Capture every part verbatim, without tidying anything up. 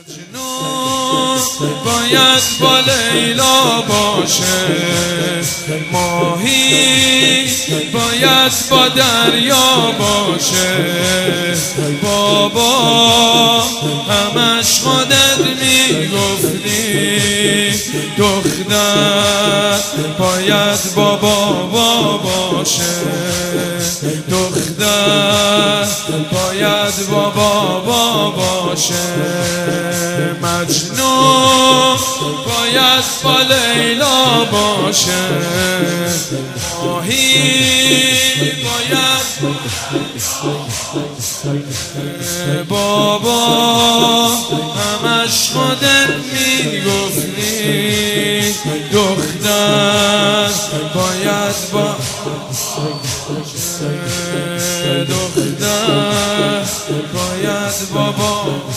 مجنون باید با لیلا باشه، ماهی باید با دریا باشه. بابا همش خودت میگفتی دختر باید با بابا باشه، دختر باید با بابا باشه. مجنون باید با لیلا باشه، ماهی باید بابا همش خودت میگفتی دختر باید با دختر باید بابا.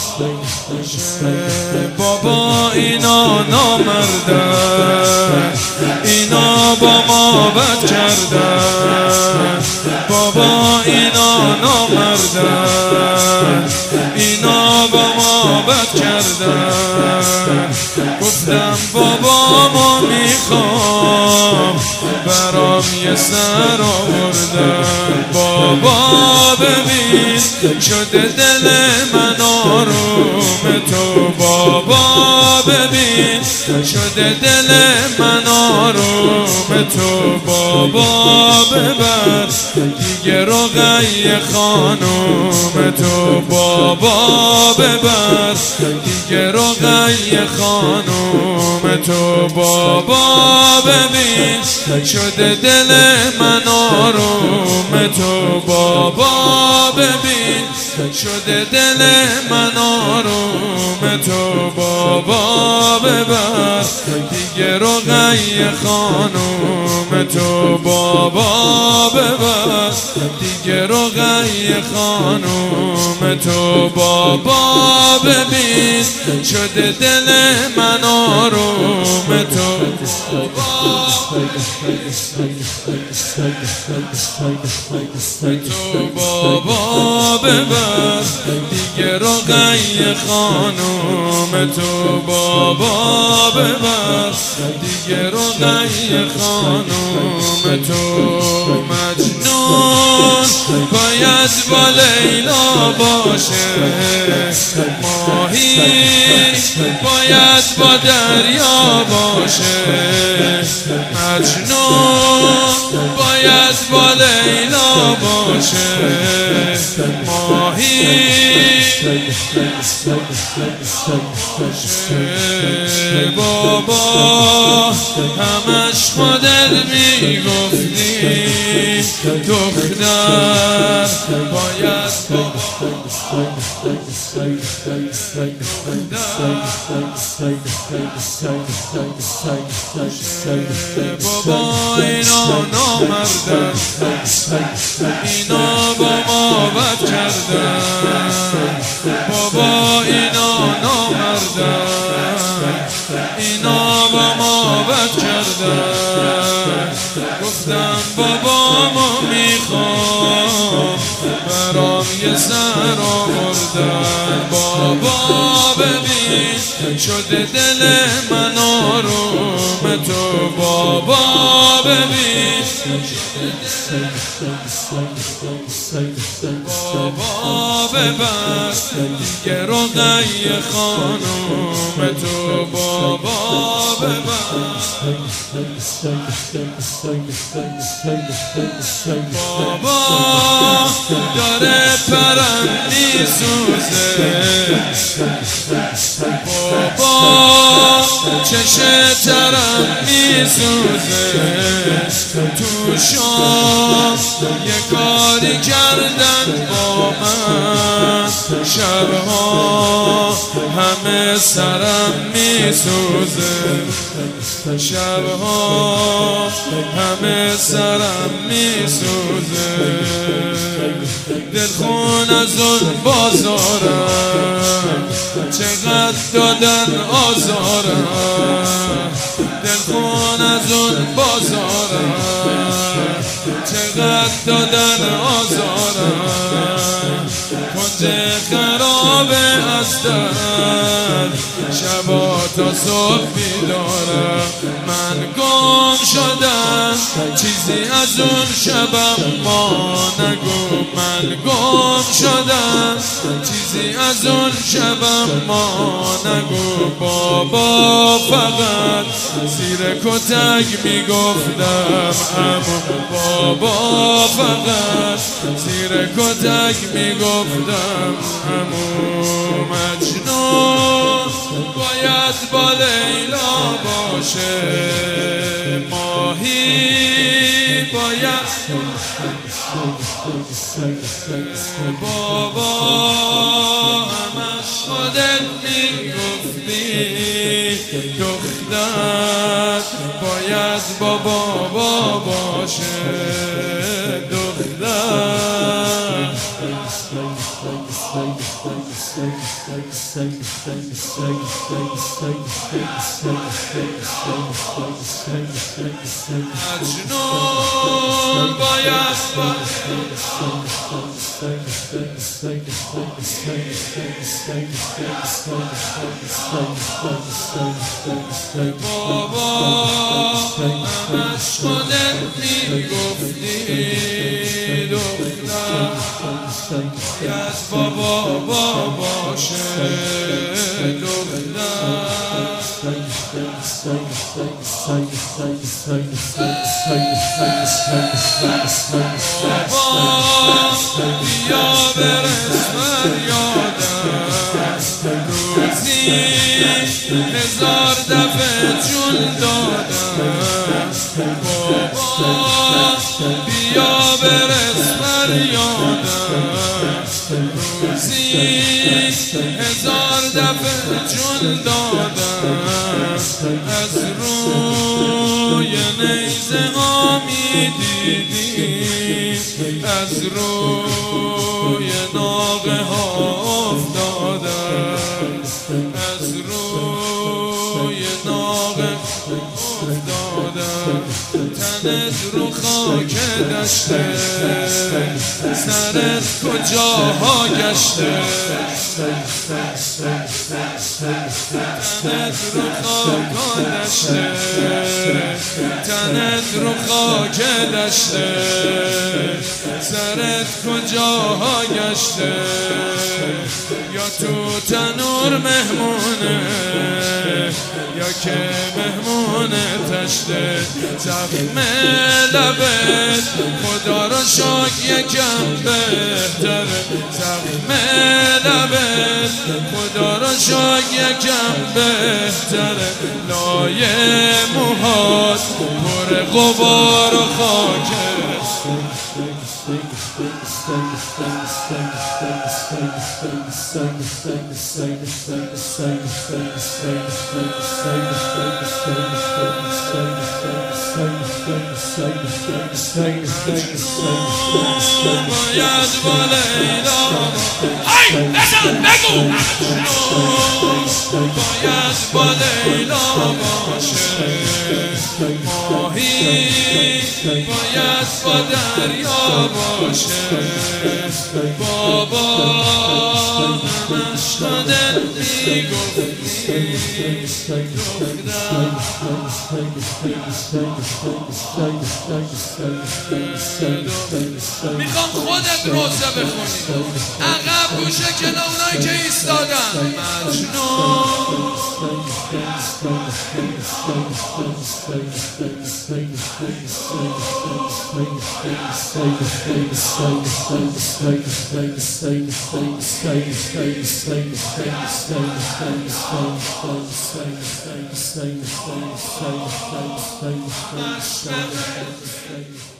بابا اینا نامردن، اینا با ما بد کردن. بابا اینا نامردن، اینا با ما بد کردن. گفتم بابا ما میخوام برام یه سر آوردن. بابا ببین شده دل من آروم تو، بابا ببین شده دل من آروم تو. بابا ببر دیگه رقیه خانوم تو، بابا ببر دیگه رقیه خانوم تو. بابا ببین شده دل من آروم تو، بابا ببین شده دل من آروم تو. بابا ببر دیگه رقیه خانوم تو، بابا ببر دیگه رقیه خانوم تو. بابا ببین شده دل من آروم تو. تو بابا ببر دیگه رقیه خانوم تو، بابا ببر دیگه رقیه خانوم تو. مجنون باید با لیلا باشه، ماهی باید با دریا باشه. مجنون باید با لیلا باشه، ماهی بابا همش خودت میگفتی دختر باید بابا اینا نامردن، اینا با ما بد کردن. بابا اینا نامردن، اینا با ما بد کردن. گفتم بابا ما میخوام برام یه سر آوردن. بابا ببین شده دل من آروم تو، بابا ببین بابا ببر دیگه رقیه خانوم تو، بابا ببر بابا داره پرم میسوزه. بابا چشه ترم میسوزه. تو شام یه کاری کردن با من، شبها همه سرم میسوزه. شبها همه سرم میسوزه. دلخون از اون بازارم چقدر دادن آزارم. دلخون از اون بازارم چقدر دادن آزارم. کنج خرابه از در من شبا تا صبح بیدارم من گم شدم چیزی از اون شبم ما نگو من گم شدم چیزی از اون شبم ما نگو بابا فقط زیر کتک میگفتم اما بابا فقط زیر کتک میگفتم امو مجنون باید با لیلا باشه ماهی باید بابا همش خودت میگفتی دختر باید با بابا باشه دختر مجنون باید بابا همش خودت میگفتی دختر باید بابا بابا باشه دختر بابا بیا برس فریادم روزی هزار دفعه جون دادم بابا بیا برس فریادم روزی هزار دفعه جون دادم از روی نیزه ها میدیدی از روی ناقه ها افتادم از روی ناقه افتادم تنت رو خاک دشته سرت کجاها گشته تنت رو خاک دشته تنت رو خاک دشته سرت کجاها گشته یا تو تنور مهمونه یا که مهمون تشته زخم لبت خدا رو شاک یکم بهتره زخم لبت خدا رو شاک یکم بهتره لایه موهات پر غبار و خاکه باید با لیلا ای بزن بگو باید با لیلا باشه ماهی باید با دریا باشه بابا همش خودت میگفتی میخوام خودت روزه بخونی عقب گوشه کنه اونایی که ایستادن مجنون Same, same, same, same, same, same, same, same, same.